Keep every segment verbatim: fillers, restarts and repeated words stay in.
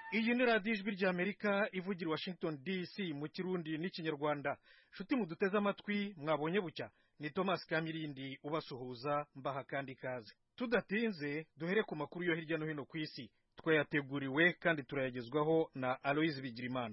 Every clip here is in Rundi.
iyi ni radiyo ijwi ry'Amerika ivugira i Washington D C mu kirundi n'ikinyarwanda. Nshuti muduteze amatwi mwabonye bucya, ni Thomas Kamirindi ubasuhuza mbaha kandi kaze. Tudatinze duhere ku makuru yo hirya no hino ku isi, twayateguriwe kandi turayagezwaho na Aloise Bigirimana.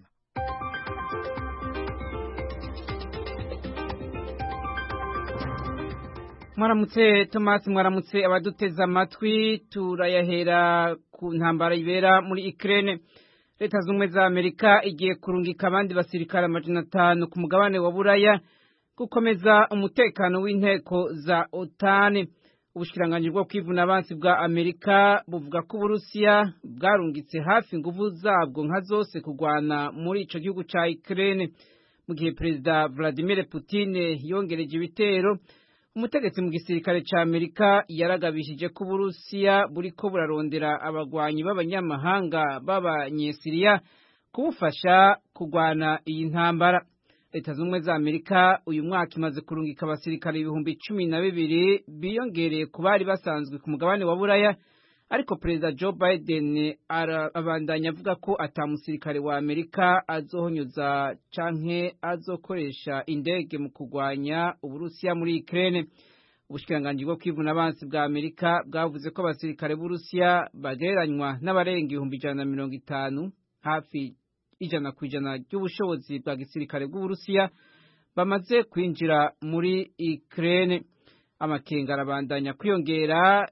Mwaramutse Thomas, mwaramutse abaduteza amatwi. Turayahera ku ntambara ibera muri Ukraine. Leta z'Ubumwe za Amerika igiye kurungika abandi basirikare amajana atanu ku mugabane wa Buraya gukomeza umutekano w'inteko za OTAN. Ubushikiranganji bwo kwivuna abansi bwa Amerika buvuga ko Uburusiya bwarungitse hafi inguvu zabwo nka zose kugwana muri ico gihugu ca Ukraine, mu gihe Perezida Vladimir Putin yongereje ibitero. Umutegetsi mu gisirikare ca Amerika yaragabishije ko Uburusiya buriko burarondera abagwanyi b'abanyamahanga b'abanyesiriya kubufasha kugwana iyi ntambara. Leta z'Ubumwe za Amerika uyu mwaka imaze kurungika abasirikare ibihumbi cumi na bibiri biyongereye ku bari basanzwe ku mugabane wa Buraya, ariko Perezida Joe Biden abandanya avuga ko ata musirikare wa Amerika azohonyuza canke azokoresha indege mu kugwanya Uburusiya muri Ukraine. Ubushikiranganji bwo kwivuna abansi bwa Amerika bwavuze ko abasirikare b'Uburusiya bagereranywa n'abarenga ibihumbi ijana na mirongo itanu, hafi ijana ku ijana ry'ubushobozi bwa gisirikare bw'Uburusiya bamaze kwinjira muri Ukraine. Amakenga arabandanya kwiyongera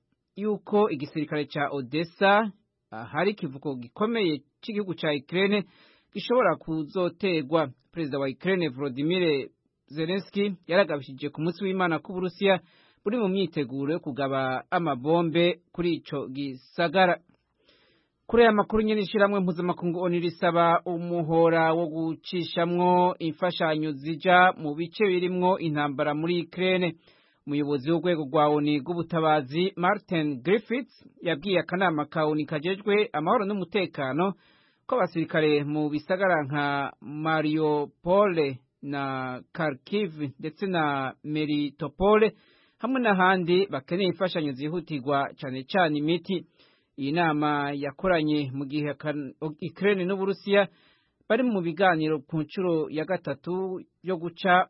yuko igisirikare ca Odessa hari kivuko gikomeye c'igihugu ca Ukraine gishobora kuzoterwa. Perezida wa Ukraine Volodymyr Zelensky yaragabishije ku munsi w'Imana ko Uburusiya buri mu myiteguro yo kugaba amabombe kuri ico gisagara. Kuri aya makuru nyene ishiramwe mpuzamakungu ONU risaba umuhora wo gucishamwo imfashanyo zija mu bice birimwo intambara muri Ukraine. Umuyobozi w'urwego rwa ONU rw'ubutabazi Martin Griffiths yabwiye akanama ka ONU kajejwe amahoro n'umutekano ko abasirikare mu bisagara nka Mariupol na Kharkiv ndetse na Melitopol hamwe n'ahandi bakeneye imfashanyo zihutirwa cane cane imiti. Iyi nama yakoranye mu gihe Ukraine n'Uburusiya bari mu biganiro ku nshuro ya gatatu yo guca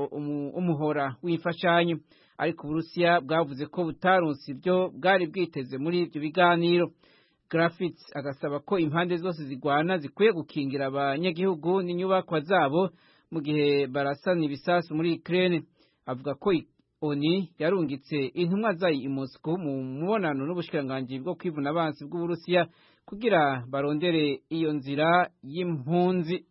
umuhora w'imfashanyo, ariko Uburusiya bwavuze ko butaronse ibyo bwari bwiteze muri ibyo biganiro. Griffiths agasaba ko impande zose zigwana zikwiye gukingira abanyagihugu n'inyubakwa zabo mu gihe barasana ibisasu muri Ukraine. Avuga ko ONU yarungitse intumwa zayo i Moscow mu mubonano n'ubushikiranganji bwo kwivuna abansi bw'Uburusiya kugira barondere iyo nzira y'impunzi.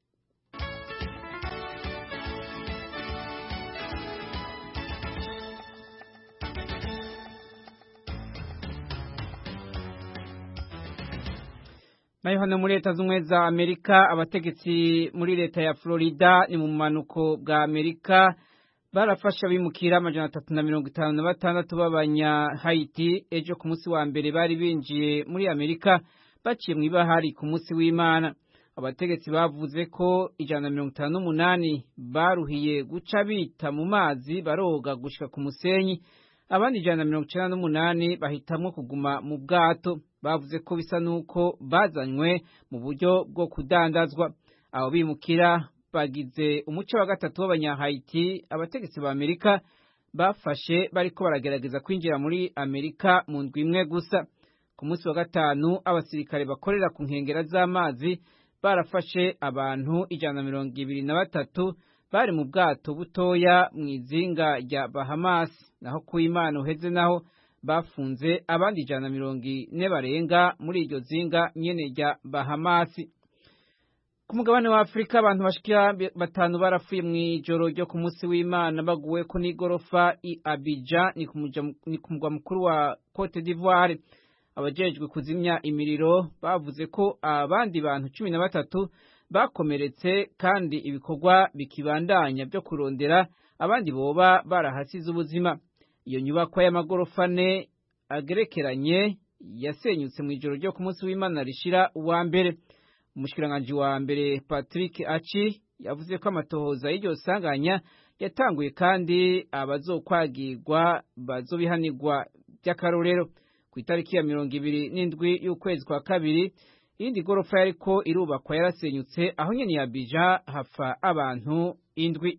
Nayo hano muri Leta z'Ubumwe za Amerika, abategetsi muri leta ya Florida ni mu manuko bwa Amerika barafasha bimukira amajana atatu na mirongo itanu na batandatu b'abanya Haiti ejo ku munsi wa mbere bari binjiye muri Amerika baciye mu ibahari ku munsi w'Imana. Abategetsi bavuze ko ijana na mirongo itanu n'umunani baruhiye guca bita mu mazi baroga gushika ku musenyi, abandi ijana na mirongo icenda n'umunani bahitamwo kuguma mu bwato. Bavuze ko bisa nuko bazanywe mu buryo bwo kudandazwa. Abo bimukira bagize umuco wa gatatu w'abanya-Haiti abategetsi ba Amerika bafashe bariko baragerageza kwinjira muri Amerika mu ndwi imwe gusa. Ku munsi wa gatanu abasirikare bakorera ku nkengera z'amazi barafashe abantu ijana na mirongo ibiri na batatu bari mu bwato butoya mu izinga rya Bahamas, naho ku Imana uheze naho bafunze abandi ijana na mirongo ine barenga muri iryo zinga nyene rya Bahamas. Ku mugabane wa Afrika abantu bashikira batanu barafuye mu ijoro ryo ku munsi w'Imana baguwe ko n'igorofa i Abidjan ni ku mugwa mukuru wa Cote d'Ivoire. Abajejwe kuzimya imiriro bavuze ko abandi bantu cumi na batatu bakomeretse kandi ibikorwa bikibandanya byo kurondera abandi boba barahasize ubuzima. Iyo nyubako y'amagorofa ane agerekeranye yasenyutse mu ijoro ryo ku munsi w'Imana rishira uwa mbere. Umushikiranganji wa mbere Patrick Achi yavuze ko amatohoza y'iryo sanganya yatanguye kandi abazokwagirwa bazobihanirwa by'akarorero. Ku itariki ya mirongo ibiri n'indwi y'ukwezi kwa kabiri iyindi gorofa yariko irubakwa yarasenyutse aho nyene ya Abidjan hapfa abantu indwi.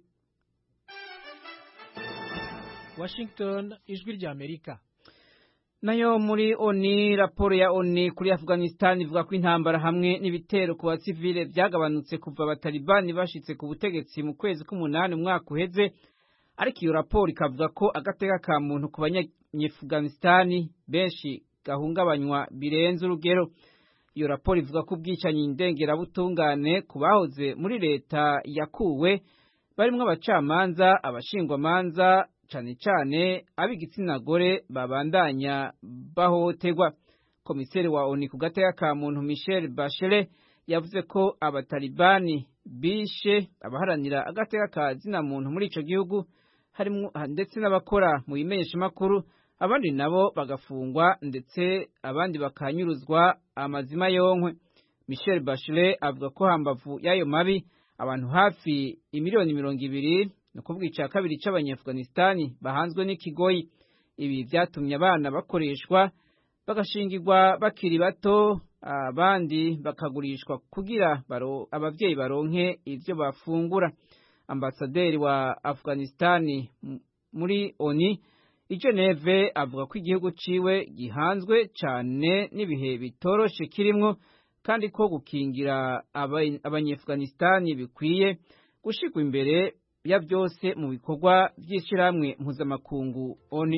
Washington, ijwi rya Amerika. Nayo muri ONU, raporo ya ONU kuri Afghanistan ivuga ko intambara hamwe n'ibitero ku basivile byagabanutse kuva abatalibani bashitse ku butegetsi mu kwezi k'umunani umwaka uheze, ariko iyo raporo ikavuga ko agateka ka muntu ku banyafghanistan benshi gahungabanywa birenze urugero. Iyo raporo ivuga ko ubwicanyi ndengerabutungane ku bahoze muri leta yakuwe barimwo abacamanza, abashingwamanza, cane cane ab'igitsina gore babandanya bahotegwa. Komiseri wa ONU ku gateka ka muntu Michelle Bachelet yavuze ko abatalibani bishe abaharanira agateka ka zina muntu muri ico gihugu, harimwo ndetse n'abakora mu bimenyesha makuru, abandi nabo bagafungwa ndetse abandi bakanyuruzwa amazima yonkwe. Michelle Bachelet avuga ko hambavu y'ayo mabi abantu hafi imiliyoni mirongo ibiri no kuvuga ica kabiri c'abanyafghanistani bahanzwe n'ikigoyi. Ibi vyatumye abana bakoreshwa bagashingirwa bakiri bato, abandi bakagurishwa kugira baro abavyeyi baronke ivyo bafungura. Ambasaderi wa Afghanistani muri ONU i Geneve avuga ko igihugu ciwe gihanzwe cane n'ibihe bitoroshe kirimwo, kandi ko gukingira abanyafghanistani bikwiye gushirwa imbere ya byose mu bikorwa by'ishiramwe mpuzamakungu ONU.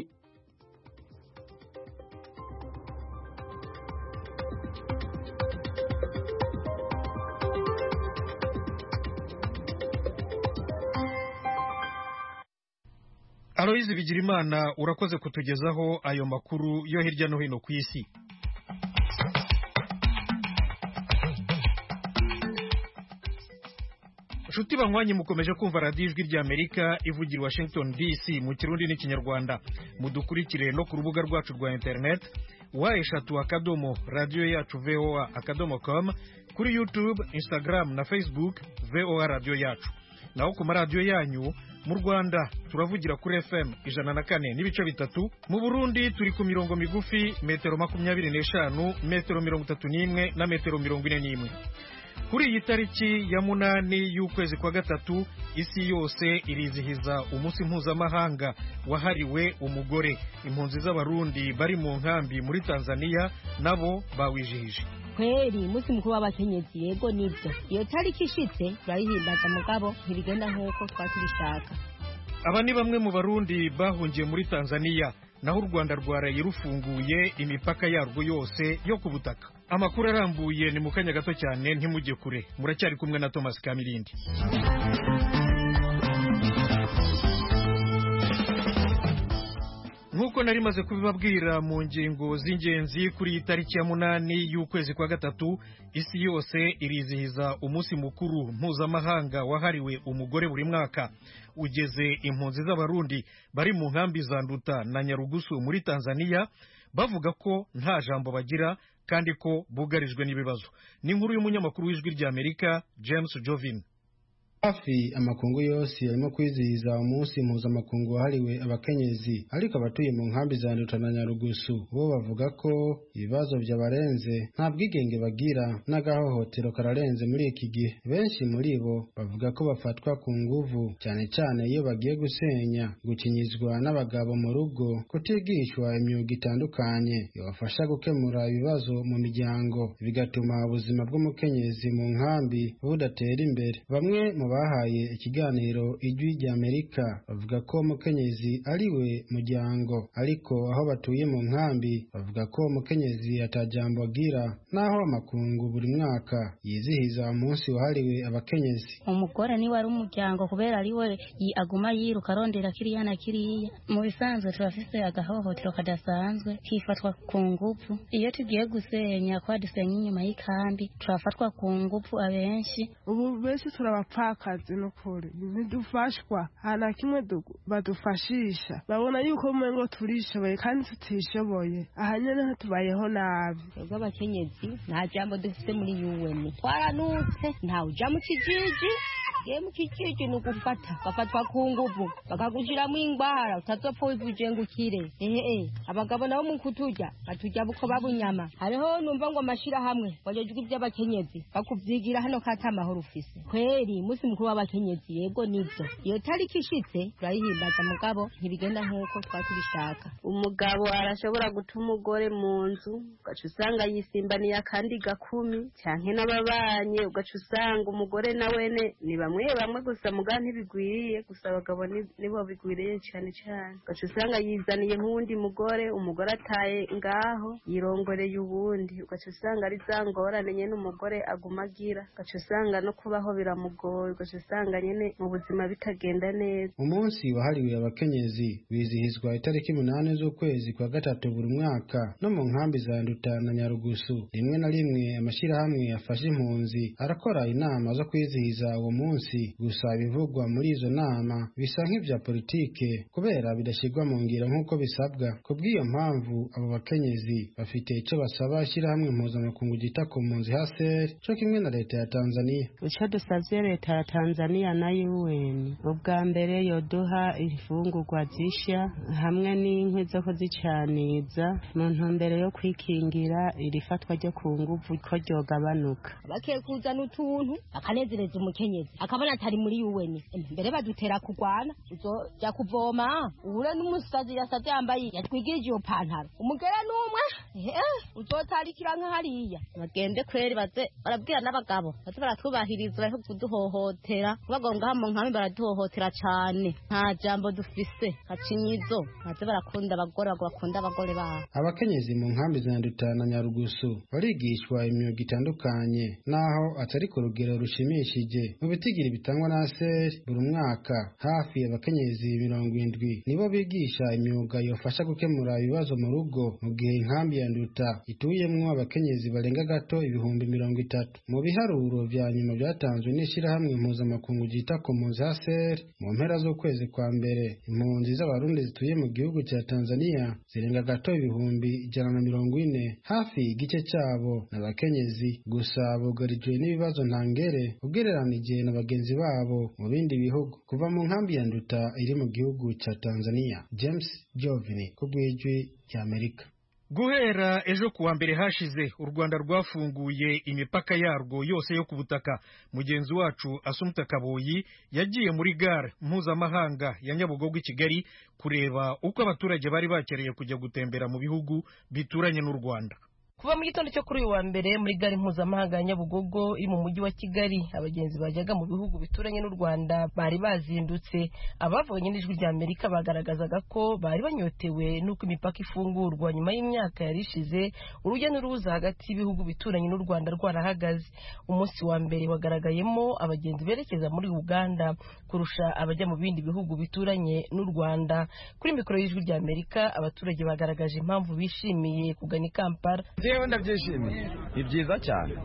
Aloyizi Bigirimana, urakoze kutugezaho ayo makuru yo hirya no hino ku isi. Nshuti banywanyi, mukomeje kumva radiyo ijwi rya Amerika ivugira Washington D C mu Kirundi n'Ikinyarwanda. Mudukurikire no ku rubuga rwacu rwa internet wa eshatu akadomo radio yacu V O A akadomo com, kuri YouTube, Instagram na Facebook V O A radio yacu. Naho ku maradiyo yanyu mu Rwanda turavugira kuri F M ijana na kane n'ibice bitatu, mu Burundi turi ku mirongo migufi metero makumyabiri n'eshanu, metero mirongo itatu n'imwe na metero mirongo ine n'imwe. Kuri iyi tariki ya munani y'ukwezi kwa gatatu, isi yose irizihiza umunsi mpuzamahanga wahariwe umugore. Impunzi z'abarundi bari mu nkambi muri Tanzania nabo bawijihije. Kweli umunsi mukuru w'abakenyezi, yego nibyo, iyo tariki ishitse barihimbaza mugabo ntibigenda nk'uko twatubishaka. Aba ni bamwe mu barundi bahungiye muri Tanzania, naho u Rwanda rwaraye rufunguye imipaka yarwo yose yo ku butaka. Amakuru arambuye ni mu kanya gato cyane, ntimujye kure. Muracyari kumwe na Thomas Kamirindi. Nkuko nari maze kubibabwira mu ngingo z'ingenzi, kuri iyi tariki ya munani y'ukwezi kwa gatatu, isi yose irizihiza umunsi mukuru mpuzamahanga wahariwe umugore buri mwaka. Ugeze impunzi z'abarundi bari mu nkambi za Nduta na Nyarugusu muri Tanzania bavuga ko nta jambo bagira kandi ko bugarijwe n'ibibazo. Ni inkuru y'umunyamakuru w'ijwi rya Amerika James Jovin. Hafi amakungu yose arimo kwizihiza umunsi mpuzamakungu wahariwe abakenyezi, ariko abatuye mu nkambi za Nduta na Nyarugusu bo bavuga ko ibibazo byabarenze, nta bwigenge bagira, n'agahohotero kararenze muri iki gihe. Benshi muri bo bavuga ko bafatwa ku nguvu, cyane cyane iyo bagiye gusenya, gukinyizwa n'abagabo mu rugo, kutigishwa imyuga itandukanye yabafasha gukemura ibibazo mu miryango, bigatuma ubuzima bw'umukenyezi mu nkambi budatera imbere. Bamwe mu bahaye ikiganiro ijwi rya Amerika bavuga ko umukenyezi ari we muryango, ariko aho batuye mu nkambi bavuga ko umukenyezi atajambo agira, naho amakungu buri mwaka yizihiza umunsi wahariwe abakenyezi. Umugore ni wari umuryango kubera ari we aguma yiruka arondera kiriya na kiriya. Mu bisanzwe turafise agahohotero kadasanzwe kifatwa ku nguvu. Iyo tugiye gusenya kwa dusenya inyuma y'ikambi turafatwa ku nguvu abenshi. Ubu benshi turabapaka kazi no kuri ntidufashwa, hana kimwe badufashisha, babona yuko umengo turishoboye kandi tutishoboye, ahanyene ntitubayeho nabi. Ubwo abakenyezi nta jambo dufite muri U N, twaranutse nta uja mu kijiji ye mukikije nugufata bafatwa ku nguvu bakagushiramo ingwara utazopfa wivuje ngukire ehe abagabo nabo mu kuturya baturya buko babunyama hariho numva ngo amashira hamwe wajejwe iby'abakenyezi bakuvyigira hano kata amahoro ufise kweri musi mukuru w'abakenyezi yego nivyo iyo tariki ishitse turayihimbaza mugabo ntibigenda nk'uko twatubishaka. Umugabo arashobora guta umugore mu nzu ugaca usanga yisimbaniye akandi gakumi canke n'ababanye ugaca usanga umugore nawene ni bamwe bamwe gusa muga ntibigwiriye gusa abagabo nibo bigwiriye cyane cyane ugaca usanga yizaniye nk'uwundi mugore umugore ataye ngaho yirongoreye ubundi ugaca usanga ari za ngorane nyene umugore agumagira ugaca usanga no kubaho biramugoye ugaca usanga nyene mu buzima bitagenda neza. Umunsi wahariwe abakenyezi wizihizwa itariki munani z'ukwezi kwa gatatu buri mwaka no mu nkambi za Nduta na Nyarugusu. Rimwe na rimwe amashirahamwe afasha impunzi arakora inama zo kwizihiza uwo munsi, gusa bivugwa muri izo nama bisa nk'ivya politike kubera bidashirwa mu ngiro nk'uko bisabwa. Kubw'iyo mpamvu abo bakenyezi bafite ico basaba ishirahamwe mpuzamakungu ryita ku mpunzi H C R co kimwe na leta ya Tanzania. Ico dusavye leta ya Tanzania na U N ubwa mbere yoduha ifungurwa zisha hamwe n'inkwi zo kuzicaniza mu ntumbero yo kwikingira irifatwa ryo ku nguvu ko ryogabanuka. Bakekuzana utuntu akanezereza umukenyezi akabona atari muri U N mbere badutera kugwana uzoja kuvoma uhure n'umusazi yasaze yambaye yatwigirije iyo pantaro umugera n'umwe uzotarikira nka hariya bagende kweri baze barabwira n'abagabo baze baratwubahiriza bari kuduhohotera bagonga mu nkambi baraduhohotera cyane nta jambo dufise kacinyizo baze barakunda abagore bakunda abagore babo. Abakenyezi mu nkambi za Nduta na Nyarugusu barigishwa imyuga itandukanye naho atari ku rugero rushimishije. Mu bitigiri bitangwa na H C R buri mwaka hafi abakenyezi mirongo indwi nibo bigisha imyuga yofasha gukemura ibibazo mu rugo, mu gihe inkambi ya Nduta ituyemwo abakenyezi barenga gato ibihumbi mirongo itatu. Mu biharuro vya nyuma byatanzwe n'ishirahamwe mpuzamakungu ryita ku mpunzi H C R mu mpera z'ukwezi kwa mbere, impunzi z'abarundi zituye mu gihugu cya Tanzania zirenga gato ibihumbi ijana na mirongo ine, hafi igice cyabo n'abakenyezi. Gusa bugarijwe n'ibibazo ntangere ugereranije na bagenzi babo mu bindi bihugu. Kuva mu nkambi ya Nduta iri mu gihugu cya Tanzania, James Jovini ku bw'ijwi ry'Amerika. Guhera ejo kuwa mbere hashize u Rwanda rwafunguye imipaka yarwo yose yo ku butaka. Mugenzi wacu Asumta Kaboyi yagiye muri gare mpuzamahanga ya Nyabugogo i Kigali kureba uko abaturage bari bakereye kujya gutembera mu bihugu bituranye n'u Rwanda. Kuva mu gitondo cyo kuri uyu wa mbere muri gare mpuzamahanga ya Nyabugogo iri mu mujyi wa Kigali, abagenzi bajyaga mu bihugu bituranye n'u Rwanda bari bazindutse. Abavuganye n'ijwi rya Amerika bagaragazaga ko bari banyotewe n'uko imipaka ifungurwa nyuma y'imyaka yari ishize urujya n'uruza hagati y'ibihugu bituranye n'u Rwanda rwarahagaze. Umunsi wa mbere wagaragayemo abagenzi berekeza muri Uganda kurusha abajya mu bindi bihugu bituranye n'u Rwanda. Kuri mikoro y'ijwi rya Amerika abaturage bagaragaje impamvu bishimiye kugana i Kampala. Jewe ndabyishimiye, ni byiza cyane.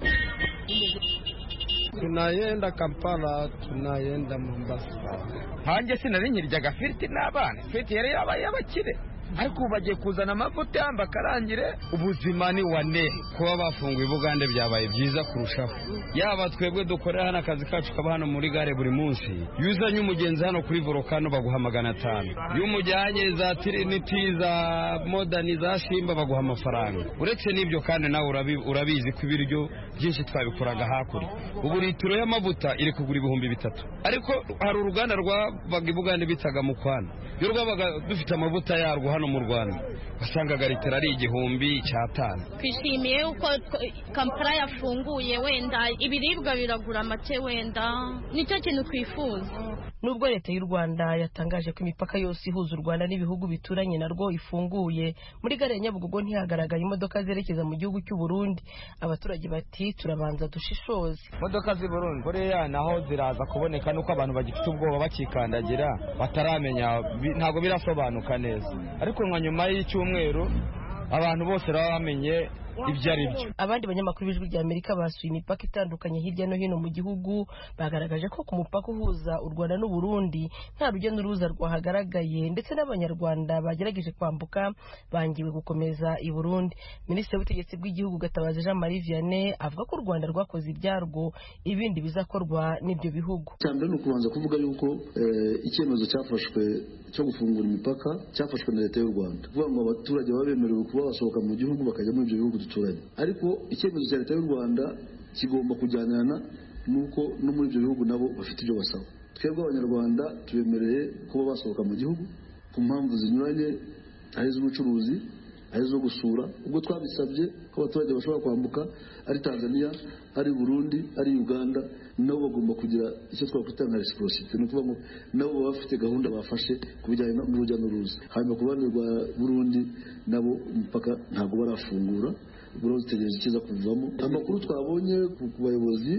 Tunayenda Kampala, tunayenda Mombasa. Hanjye sinari nkiryaga firiti n'abana, firiti yari yabaye abakire. Ariko bagiye kuzana amavuta yamba karangire, ubuzima ni wane. Kuba bafunguye Bugande byabaye byiza kurushaho. Yaba twebwe dukorera hano akazi kacu kaba hano muri gare buri munsi. Yuzanye umugenzi hano kuri Volcano baguha magana atanu. Yumujyanye za Trinity za Modern za Simba baguha amafaranga. Uretse n'ibyo kandi nawe urabizi ko ibiryo byinshi twabikoraga hakuri. Ubu litiro y'amavuta iri kugura ibihumbi bitatu. Ariko hari uruganda rwa bagi Bugande bitaga Mukwana. Yo rwabaga dufite amavuta yarwo hano mu Rwanda wasangaga litiro ari igihumbi cyatanu. Twishimiye uko Kampala yafunguye, wenda ibiribwa biragura make, wenda nicyo kintu twifuza. Nubwo leta y'u Rwanda yatangaje ko imipaka yose ihuza u Rwanda n'ibihugu bituranye narwo ifunguye, muri gare ya Nyabugogo ntihagaragaye imodoka zerekeza mu gihugu cy'u Burundi. Abaturage bati turabanza dushishoze. Imodoka z'i Burundi buriya naho ziraza kuboneka nuko abantu bagifite ubwoba bakikandagira bataramenya, ntabwo birasobanuka neza. Ariko nka nyuma y'icyumweru abantu bose baba bamenye ibyo ari byo. Abandi banyamakuru b'ijwi rya Amerika basuye imipaka itandukanye hirya no hino mu gihugu bagaragaje ko ku mupaka uhuza u Rwanda n'u Burundi nta rujya n'uruza rwahagaragaye ndetse n'abanyarwanda bagerageje kwambuka bangiwe gukomeza i Burundi. Minisitiri w'ubutegetsi bw'igihugu Gatabazi Jean Marie Vianney avuga ko u Rwanda rwakoze ibyarwo ibindi bizakorwa n'ibyo bihugu. Cyambere no kubanza kuvuga yuko icyemezo cyafashwe cyo gufungura imipaka cyafashwe na leta y'u Rwanda. Kuvuga ngo abaturage babemerewe kuba basohoka mu gihugu bakajya muri ibyo bihugu duturanye. Ariko icyemezo cya leta y'u Rwanda kigomba kujyanana nuko no muri ibyo bihugu nabo bafite ibyo basaba. Twebwe abanyarwanda tubemereye kuba basohoka mu gihugu ku mpamvu zinyuranye, ari z'ubucuruzi, ari zo gusura. Ubwo twabisabye ko abaturage bashobora kwambuka ari Tanzania, ari Burundi, ari Uganda, nabo bagomba kugira icyo twakwita nka reciprocity, ni ukuvuga ngo nabo baba bafite gahunda bafashe ku bijyanye n'urujya n'uruza. Hanyuma ku ruhande rwa Burundi nabo umupaka ntabwo barafungura, buro zitegereje ikiza kuvamo. Amakuru twabonye ku bayobozi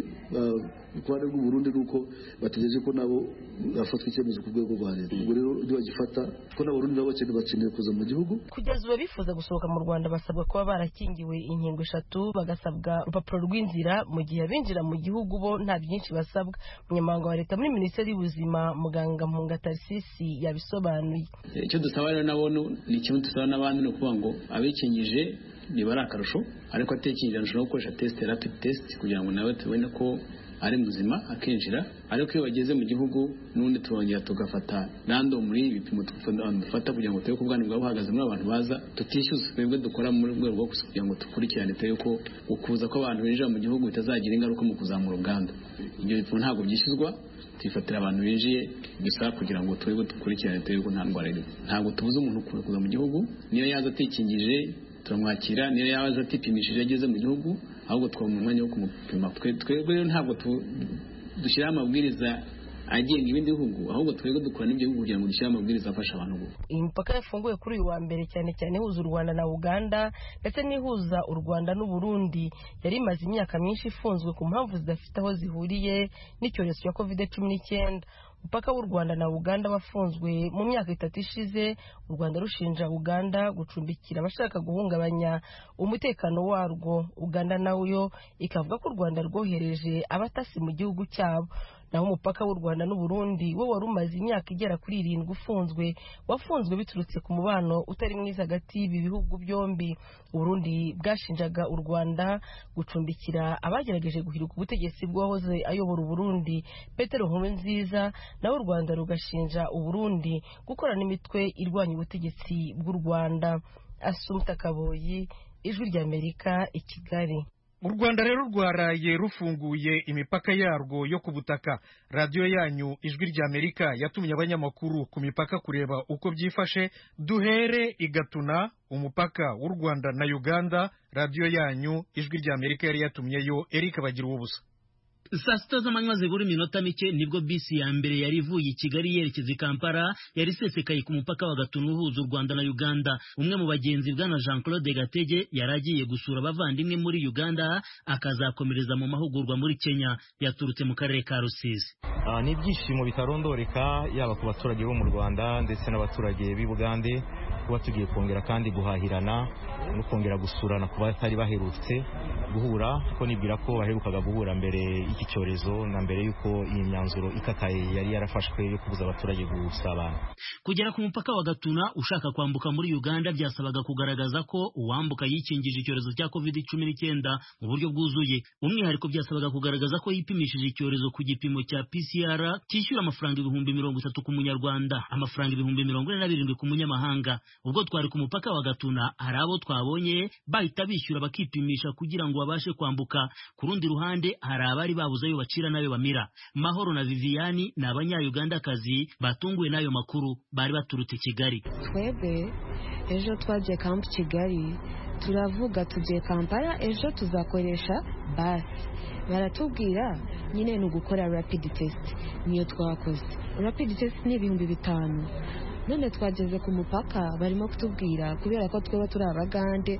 ku ruhande rw'u Burundi nuko bategereje ko nabo bafatwa icyemezo ku rwego rwa leta. Ubwo rero ndi bagifata ko n'Abarundi nabo bakeneye kuza mu gihugu. Kugeza ubu bifuza gusohoka mu Rwanda basabwa kuba barakingiwe inkingo eshatu, bagasabwa urupapuro rw'inzira, mu gihe abinjira mu gihugu bo nta byinshi basabwa. Umunyamabanga wa leta muri Minisiteri y'Ubuzima Muganga Mpunga Tarsisi yabisobanuye. Icyo dusaba rero nabo ni kimwe dusaba n'abandi, no kuvuga ngo abikingije niba ari akarusho, ariko atekinjira nshobora gukoresha test rapid test kugira ngo nawe tubone ko ari muzima akinjira. Ariko iyo bageze mu gihugu n'undi turongera tugafata random muri ibipimo dufata kugira ngo turebe ko ubwandu bwabo buhagaze muri abantu baza, tutishyuza twebwe dukora muri rwego rwo kugira ngo dukurikirane turebe ko ukuza ko abantu binjira mu gihugu bitazagira ingaruka mu kuzamura ubwandu. Ibyo bipimo ntabwo byishyuzwa, tubifatira abantu binjiye gusa kugira ngo turebe dukurikirane turebe ko nta ndwara irimo. Ntabwo tubuza umuntu kuza mu gihugu, niyo yaza atikingije turamwakira, niyo yaza atipimishije ageze mu gihugu, ahubwo twabona umwanya wo kumupima. Twebwe rero ntabwo dushyiraho amabwiriza agenga ibindi bihugu, ahubwo twebwe dukora n'ibyo bihugu kugira ngo dushyire amabwiriza afasha abantu gusa. Iyi mipaka yafunguwe kuri uyu wa mbere cyane cyane ihuza u Rwanda na Uganda ndetse n'ihuza u Rwanda n'u Burundi yari imaze imyaka myinshi ifunzwe ku mpamvu zidafite aho zihuriye n'icyorezo cya covid cumi n'icyenda. Umupaka w'u Rwanda na Uganda wafunzwe mu myaka itatu ishize, u Rwanda rushinja Uganda gucumbikira abashaka guhungabanya umutekano warwo. Uganda nayo ikavuga ko u Rwanda rwohereje abatasi mu gihugu cyabo. Naho umupaka w'u Rwanda n'u Burundi wo wari umaze imyaka igera kuri irindwi ufunzwe, wafunzwe biturutse ku mubano utari mwiza hagati y'ibi bihugu byombi. U Burundi bwashinjaga u Rwanda gucumbikira abagerageje guhirika ubutegetsi bw'uwahoze ayobora u Burundi Petero Nkurunziza, naho u Rwanda rugashinja u Burundi gukorana n'imitwe irwanya ubutegetsi bw'u Rwanda. Asumta Kaboyi, Ijwi ry'Amerika, i Kigali. U Rwanda rero rwaraye rufunguye imipaka yarwo yo ku butaka. Radiyo yanyu Ijwi ry'Amerika yatumye abanyamakuru ku mipaka kureba uko byifashe. Duhere i Gatuna, umupaka w'u Rwanda na Uganda. Radiyo yanyu Ijwi ry'Amerika yari yatumyeyo Eric Bagira ubusa. Saa sita z'amanywa zibura iminota mike nibwo bisi ya mbere yari ivuye i Kigali yerekeza i Kampala yari isesekaye ku mupaka wa Gatuna uhuza u Rwanda na Uganda. Umwe mu bagenzi bwana Jean Claude Gatege yaragiye gusura abavandimwe muri Uganda, akazakomereza mu mahugurwa muri Kenya. Yaturutse mu karere ka Rusizi. Uh, ni ibyishimo bitarondoreka yaba ku baturage bo mu Rwanda ndetse n'abaturage b'i Bugande kuba tugiye kongera kandi guhahirana no kongera gusurana ku batari baherutse guhura, ko nibwira ko baherukaga guhura mbere y'iki cyorezo na mbere y'uko iyi myanzuro ikakaye yari yarafashwe yo kubuza abaturage gusabana. Kugera ku mupaka wa Gatuna ushaka kwambuka muri Uganda byasabaga kugaragaza ko uwambuka yikingije icyorezo cya covid cumi n'icyenda mu buryo bwuzuye. Umwihariko byasabaga kugaragaza ko yipimishije icyorezo ku gipimo cya P C R cyishyura amafaranga ibihumbi mirongo itatu ku munyarwanda, amafaranga ibihumbi mirongo ine na birindwi ku munyamahanga. Ubwo twari ku mupaka wa Gatuna hari abo twabonye bahita bishyura bakipimisha kugira ngo babashe kwambuka. Ku rundi ruhande hari abari babuze ayo bacira nayo bamira. Mahoro na Viviani ni abanya-Ugandakazi batunguwe n'ayo makuru, bari baturutse Kigali. Twebwe ejo twaje Camp Kigali, turavuga tugiye Kampala, ejo tuzakoresha basi. Baratubwira nyine ni ugukora rapid test, niyo twakoze. Rapid test ni ibihumbi bitanu. None twageze ku mupaka barimo kutubwira kubera ko tweba turi Abagande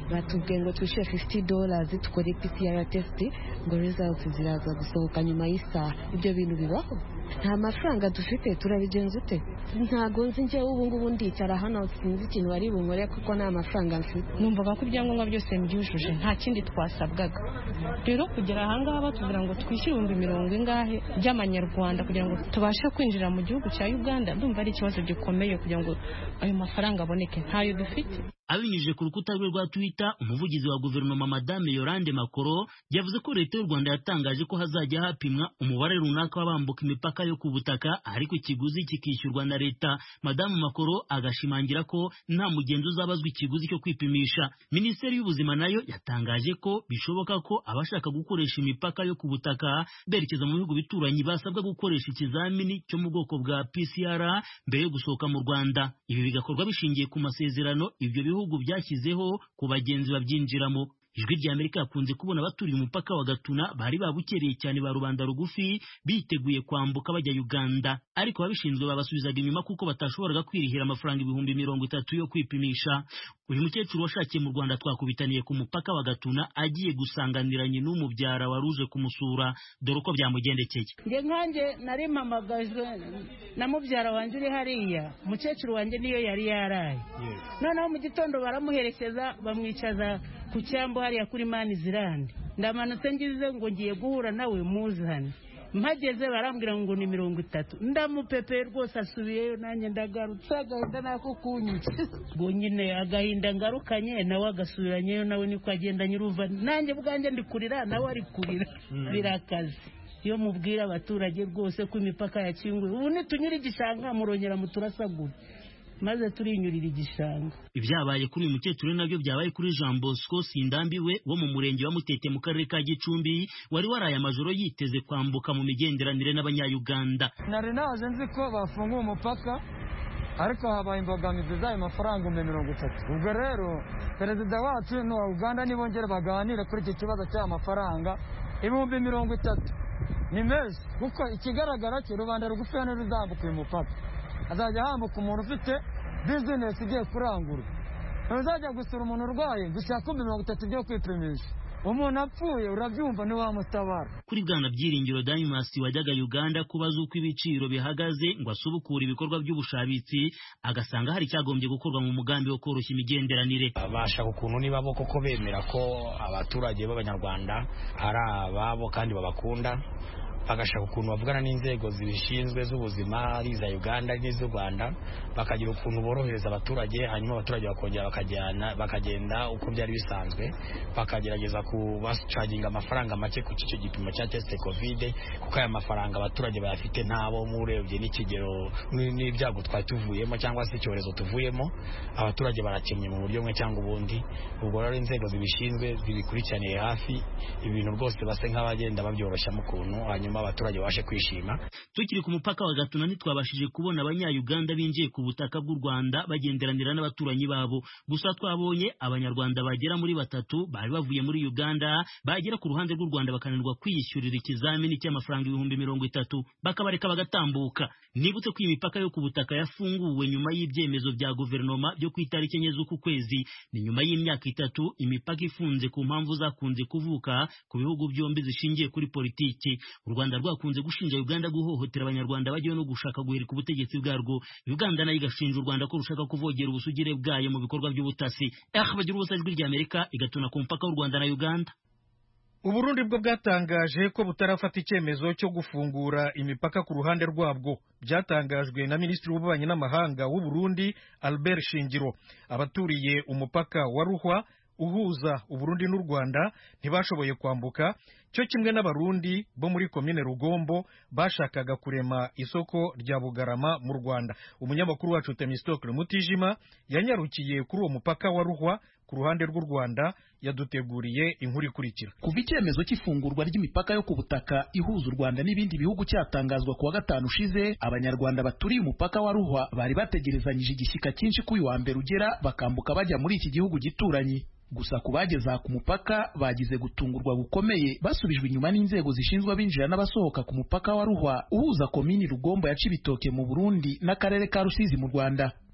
batubwiye ngo twishyure fifty dollars tukore P C R test ngo results ziraza gusohoka nyuma y'isaha. Ibyo bintu bibaho? Nta mafaranga dufite, turabigenza ute? Ntago nzi njye ubu ngubu ndicara hano sinzi ikintu bari bunkore kuko nta mafaranga mfite. Numvaga ko ibyangombwa byose mbyujuje nta kindi twasabwaga. Rero kugera ahangaha batubwira ngo twishyure ibihumbi mirongo ingahe by'amanyarwanda kugira ngo tubashe kwinjira mu gihugu cya Uganda. Ndumva ari ikibazo gikomeye kugira ngo ayo mafaranga aboneke, ntayo dufite. Abinyujije ku rukuta rwe rwa Twitter, umuvugizi wa guverinoma Madame Yolande Makoro yavuze ko leta y'u Rwanda yatangaje ko hazajya hapimwa umubare runaka w'abambuka imipaka yo ku butaka, ariko ikiguzi kikishyurwa na leta. Madame Makoro agashimangira ko nta mugenzi uzabazwa ikiguzi cyo kwipimisha. Minisiteri y'Ubuzima nayo yatangaje ko bishoboka ko abashaka gukoresha imipaka yo ku butaka berekeza mu bihugu bituranyi basabwa gukoresha ikizamini cyo mu bwoko bwa P C R mbere yo gusohoka mu Rwanda. Ibi bigakorwa bishingiye ku masezerano ibyo bihugu byashyizeho ku bagenzi babyinjiramo. Ijwi rya Amerika yakunze kubona abaturiye umupaka wa Gatuna bari babukereye cyane ba rubanda rugufi biteguye kwambuka bajya Uganda, ariko ababishinzwe babasubizaga inyuma kuko batashoboraga kwirihira amafaranga ibihumbi mirongo itatu yo kwipimisha. Uyu mukecuru washakiye mu Rwanda twakubitaniye ku mupaka wa Gatuna agiye gusanganiranye n'umubyara waruje kumusura, dore uko byamugendekeye. Nge nkanjye nari mpamagajwe na mubyara wanjye uri hariya, umukecuru wanjye niyo yari yaraye. Noneho mu gitondo baramuherekeza bamwicaza ku cyambo hariya kuri Manizirande. Ndamanutse ngize ngo ngiye guhura nawe muzane. Mpageze barambwira ngo ni mirongo itatu. Ndamupepe rwose asubiyeyo nanjye ndagarutse agahinda nako kunyica. Ngo nyine agahinda ngarukanye nawe agasubiranyeyo nawe niko agenda nyirumva nanjye bwanjye ndikurira nawe ari kurira. Birakaze. Iyo mubwira abaturage rwose ko imipaka yakinguye, ubu nitunyura igishanga murongera muturasagura. Maze turinyurira igishanga. Ibyabaye kuri uyu mukecuru nabyo byabaye kuri Jean Bosco Sindambiwe wo mu murenge wa Mutete mu karere ka Gicumbi, wari waraye amajoro yiteze kwambuka mu migenderanire n'abanya-Uganda. Nari naje nzi ko bafunguye umupaka, ariko habaye imbogamizi z'ayo mafaranga mirongo itatu. Ubwo rero perezida wacu n'uwa Uganda nibongere baganire kuri iki kibazo cy'amafaranga ibihumbi mirongo itatu. Ni menshi kuko ikigaragara cyo rubanda rugufi hano ruzambuka uyu mupaka. Azajya hambuka umuntu ufite bizinesi igiye kurangura. Ntuzajya gusura umuntu urwaye gushaka mirongo itatu byo kwipimisha. Umuntu apfuye urabyumva ntiwamutabara. Kuri Bwana Byiringiro Damas wajyaga Uganda kubaza uko ibiciro bihagaze ngo asubukure ibikorwa by'ubushabitsi, agasanga hari cyagombye gukorwa mu mugambi wo koroshya imigenderanire. Abasha ukuntu niba bo koko bemera ko abaturage b'Abanyarwanda ari ababo kandi babakunda, bagashaka ukuntu bavugana n'inzego zibishinzwe z'ubuzima ari za Uganda n'iz'u Rwanda, bakagira ukuntu borohereza abaturage, hanyuma abaturage bakongera bakajyana bakagenda uko byari bisanzwe, bakagerageza kubacaginga amafaranga make ku cyo gipimo cya test covid, kuko aya mafaranga abaturage bayafite ntabo murebye n'ikigero n'ibyago twari tuvuyemo cyangwa se icyorezo tuvuyemo, abaturage barakennye mu buryo bumwe cyangwa ubundi. Ubwo rero inzego zibishinzwe zibikurikiraniye hafi ibintu rwose base nk'abagenda babyoroshya mu kuntu, hanyuma abaturage bashe kwishima. Tukiri ku mupaka wa Gatuna ntitwabashije kubona abanya-Uganda binjiye ku butaka bw'u Rwanda bagenderanira n'abaturanyi babo, gusa twabonye abanyarwanda bagera muri batatu bari bavuye muri Uganda bagera ku ruhande rw'u Rwanda bakananirwa kwiyishyurira ikizamini cy'amafaranga ibihumbi mirongo itatu bakabareka bagatambuka. Nibutse ko imipaka yo ku butaka yafunguwe nyuma y'ibyemezo bya guverinoma byo ku itariki enye z'uku kwezi. Ni nyuma y'imyaka itatu imipaka ifunze ku mpamvu zakunze kuvuka ku bihugu byombi zishingiye kuri politiki. U Rwanda rwakunze gushinja Uganda guhohotera abanyarwanda bagiye no gushaka guhirika ubutegetsi bwarwo. Uganda nayo igashinja u Rwanda ko rushaka kuvogera ubusugire bwayo mu bikorwa by'ubutasi. Eh bagira ubusajwi rya Amerika igatuna ku mpaka w'u Rwanda na Uganda. Uburundi bwo bwatangaje ko butarafata icyemezo cyo gufungura imipaka ku ruhande rwabwo. Byatangajwe na Minisitiri w'Ububanyi n'Amahanga w'u Burundi Albert Shingiro. Abaturiye umupaka wa Ruhwa uhuza Uburundi n'u Rwanda ntibashoboye kwambuka, cyo kimwe n'abarundi bo muri komine Rugombo bashakaga kurema isoko rya Bugarama mu Rwanda. Umunyamakuru wacu Temistocle Mutijima yanyarukiye kuri uwo mupaka wa Ruhwa ku ruhande rw'u Rwanda, yaduteguriye inkuru ikurikira. Kuva icyemezo cy'ifungurwa ry'imipaka yo ku butaka ihuza u Rwanda n'ibindi bihugu cyatangazwa kuwa gatanu ushize, abanyarwanda baturiye umupaka wa Ruhwa bari bategerezanyije igishyika cyinshi ko uyu wa mbere ugera bakambuka bajya muri iki gihugu gituranyi. Gusa ku bageze ku mupaka bagize gutungurwa gukomeye, basubijwe inyuma n'inzego zishinzwe abinjira n'abasohoka ku mupaka wa Ruhwa uhuza komini Rugombo ya Cibitoke mu Burundi n'akarere ka Rusizi mu Rwanda.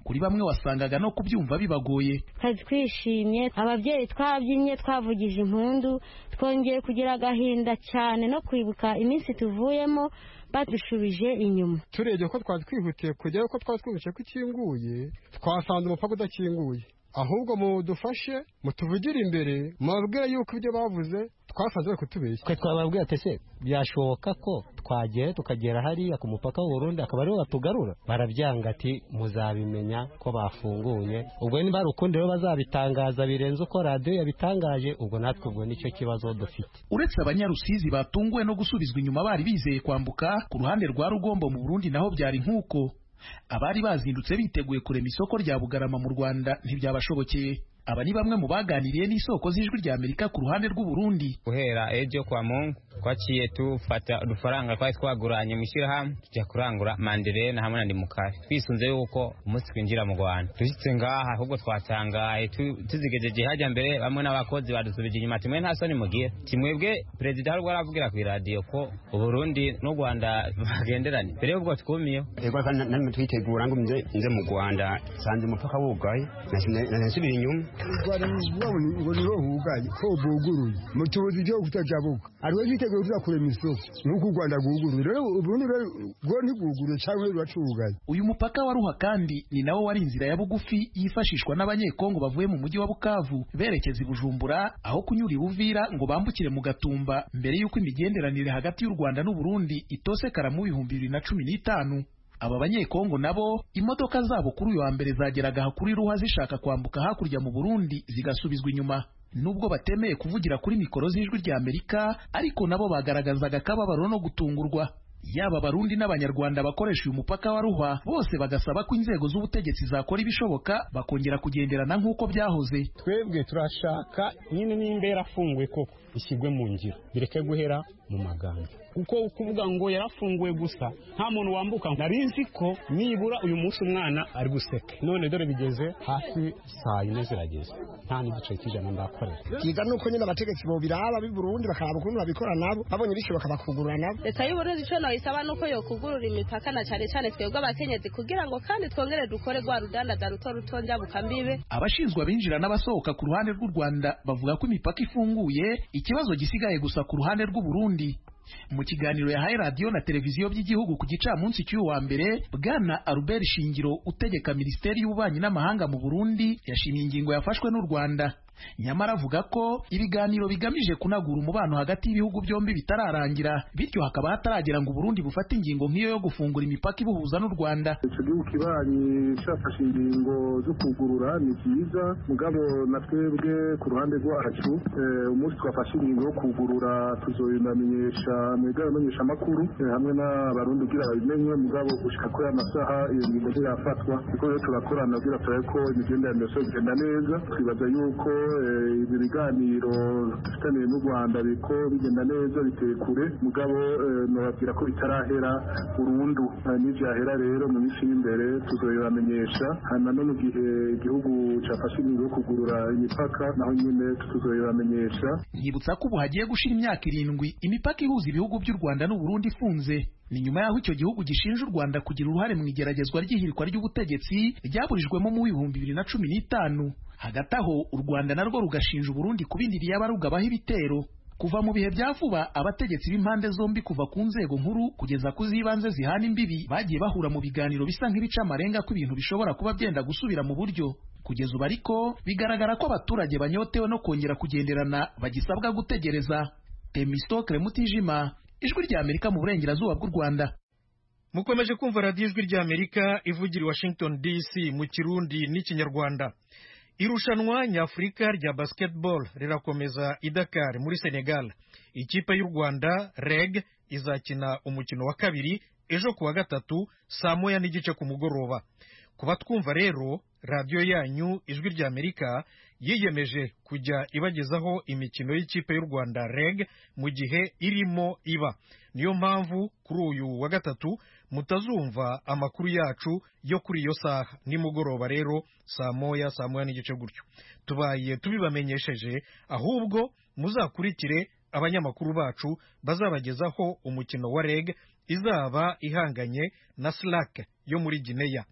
kuri bamwe wasangaga no kubyumva bibagoye. Kazi twishimye, ababyeyi twabyinnye, twavugije impundu, twongeye kugira agahinda cyane no kwibuka iminsi tuvuyemo badushubije inyuma. Turebye ko twari twihutiye kujyayo, ko twari twihutiye ko ikinguye, twasanze umupaka udakinguye. Ahubwo mudufashe mutuvugire imbere, mubabwire yuko ibyo bavuze twasanze bari kutubeshya. Twe twababwira ati se byashoboka ko twagiye tukagera hariya ku mupaka w'u Burundi akaba ariho batugarura. Barabyanga ati muzabimenya ko bafunguye, ubwo niba ari ukundi rero bazabitangaza birenze uko radiyo yabitangaje, ubwo natwe ubwo nicyo kibazo dufite. Uretse abanyarusizi batunguwe no gusubizwa inyuma bari bizeye kwambuka, ku ruhande rwa Rugombo mu Burundi naho byari nk'uko. Abari bazindutse biteguye kurema isoko rya Bugarama mu Rwanda ntibyabashobokeye. Aba ni bamwe mu baganiriye n'isoko z'ijwi rya Amerika ku ruhande rw'u Burundi. Guhera ejo kwa Mungu twaciye tufata udufaranga twari twaguranye mushyira hamwe tujya kurangura manderena hamwe na ndimukari, twisunze yuko umunsi twinjira mu Rwanda. Dushitse ngaha ahubwo twatangaye tuzigejeje hajya mbere, bamwe n'abakozi badusubije inyuma ati mwe nta soni mugira, kimwebwe perezida hari aravugira ku radio ko u Burundi n'u Rwanda bagenderanye. Mbere y'ubwo twumiye ego kandi namwe twitegura ngo nze nze mu Rwanda, sanze umupaka wugaye nasubira inyuma. Rwanda ngo niho hugaye ko buguruye mutubuzi cyo kutajabuka ariwe yiteguye kuza kurema isoko nuko u Rwanda guguruye, rero Burundi rwo ntiguguruye cyangwa ruracugaye. Uyu mupaka wa Ruha kandi ni nawo wari inzira ya bugufi yifashishwa n'abanyekongo bavuye mu mujyi wa Bukavu berekeza i Bujumbura, aho kunyura i Buvira ngo bambukire mu Gatumba, mbere y'uko imigenderanire hagati y'u Rwanda n'u Burundi itosekara mu bihumbi bibiri na cumi n'itanu. Aba banyekongo nabo imodoka zabo kuri uyu wa mbere zageraga kuri Ruha zishaka kwambuka hakurya mu Burundi zigasubizwa inyuma. Nubwo batemeye kuvugira kuri mikoro z'ijwi rya Amerika, ariko nabo bagaragazaga akababaro no gutungurwa. Yaba Barundi n'Abanyarwanda bakoresha uyu mupaka wa Ruhwa bose bagasaba ko inzego z'ubutegetsi zakora ibishoboka bakongera kugenderana nk'uko byahoze. Twebwe turashaka nyine n'imbera afunguye koko ishyirwe mu ngiro, bireke guhera mu magambo, kuko kuvuga ngo yarafunguwe gusa nta muntu wambuka. Narinzi ko nibura uyu munsi umwana ari guseka, none dore bigeze hafi saa yine zirageze nta n'igice cy'ijana ndakorera. Kiga nuko nyine abategetsi bo biraba b'i Burundi bakaraba ukuntu babikora nabo, babonye bishoboka bakugurura nabo. Leta y'u Burundi cyo noyisaba nuko yo kugurura imipaka na cyane cyane twebwe abakenyezi, kugira ngo kandi twongere dukore rwa rudandaza ruto ruto njyabuka mbibe. Abashinzwe abinjira n'abasohoka ku ruhande rw'u Rwanda bavuga ko imipaka ifunguye, ikibazo gisigaye gusa ku ruhande rw'u Burundi. Mu kiganiro yahaye radio na televiziyo by'igihugu ku gicamunsi cy'uyu wa mbere, Bwana Albert Shingiro utegeka Minisiteri y'Ububanyi n'Amahanga mu Burundi yashimye ingingo yafashwe n'u Rwanda. Nyamara avuga ko ibiganiro bigamije kunagura umubano hagati y'ibihugu byombi bitararangira, bityo hakaba hataragera ngo Burundi bufate ingingo nk'iyo yo gufungura imipaka ibuhuza n'u Rwanda. Icyo gihugu kibanyi cyafashe ingingo zo kugurura ni byiza, mugabo na twebwe ku ruhande rwacu umunsi twafashe ingingo yo kugurura tuzoyinamenyesha mu igabanyesha amakuru hamwe n'abarundi kugira babimenye, mugabo gushika kuri amasaha iyo ngingo zirafatwa, kuko rero turakorana kugira turabe ko imigenderanire yose igenda neza. Twibaza yuko ibi biganiro dufitaniye n'u Rwanda biko bigenda neza biteye kure, mugabo nababwira ko bitarahera burundu. N'ibyahera rero mu minsi y'imbere tuzoyibamenyesha, hanyuma no mu gihe igihugu cyafashe ingingo yo kugurura imipaka naho nyine tuzoyibamenyesha. Nkibutsa ko ubu hagiye gushira imyaka irindwi imipaka ihuza ibihugu by'u Rwanda n'u Burundi ifunze. Ni nyuma yaho icyo gihugu gishinja u Rwanda kugira uruhare mu igeragezwa ry'ihirikwa ry'ubutegetsi ryaburijwemo mu bihumbi bibiri na cumi n'itanu. Hagati aho u Rwanda narwo rugashinja u Burundi kubindiriye abarugabaho ibitero. Kuva mu bihe bya vuba abategetsi b'impande zombi kuva ku nzego nkuru kugeza ku zibanze zihana imbibi bagiye bahura mu biganiro bisa nk'ibica amarenga ko ibintu bishobora kuba byenda gusubira mu buryo. Kugeza ubu ariko bigaragara ko abaturage banyotewe no kongera kugenderana bagisabwa gutegereza. Temistokle Mutijima, Ijwi rya Amerika mu burengerazuba bw'u Rwanda. Mukomeje kumva radio Ijwi rya Amerika ivugira Washington D C mu Kirundi n'Ikinyarwanda. Irushanwa nyafurika rya basketball rirakomeza i Dakar muri Senegal. Ikipe y'u Rwanda Reg izakina umukino wa kabiri ejo kuwa gatatu saa moya n'igice ku mugoroba. Kuba twumva rero radio yanyu Ijwi rya Amerika yiyemeje kujya ibagezaho imikino y'ikipe y'u Rwanda Reg mu gihe irimo iba. Niyo mpamvu kuri uyu wa gatatu mutazumva amakuru yacu yo kuri iyo saha nimugoroba rero saa moya saa moya n'igice gutyo. Tubaye tubibamenyesheje, ahubwo muzakurikire abanyamakuru bacu bazabagezaho umukino wa Reg izaba ihanganye na Slack yo muri Guinea.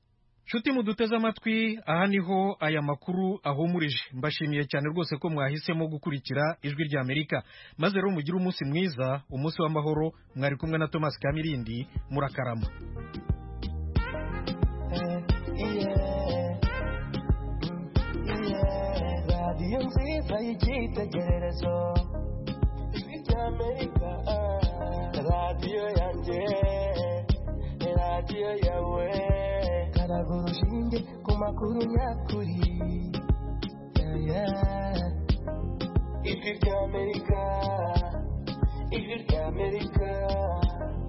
nshuti muduteze amatwi aha niho aya makuru ahumurije mbashimiye cyane rwose ko mwahisemo gukurikira ijwi rya Amerika maze rero mugire umunsi mwiza umunsi w'amahoro mwari kumwe na Thomas Kamirindi murakarama radiyo nziza y'icyitegererezo ijwi rya Amerika radiyo yanjye radiyo yawe karaga urushinge ku makuru nyakuri ijwi rya Amerika ijwi rya Amerika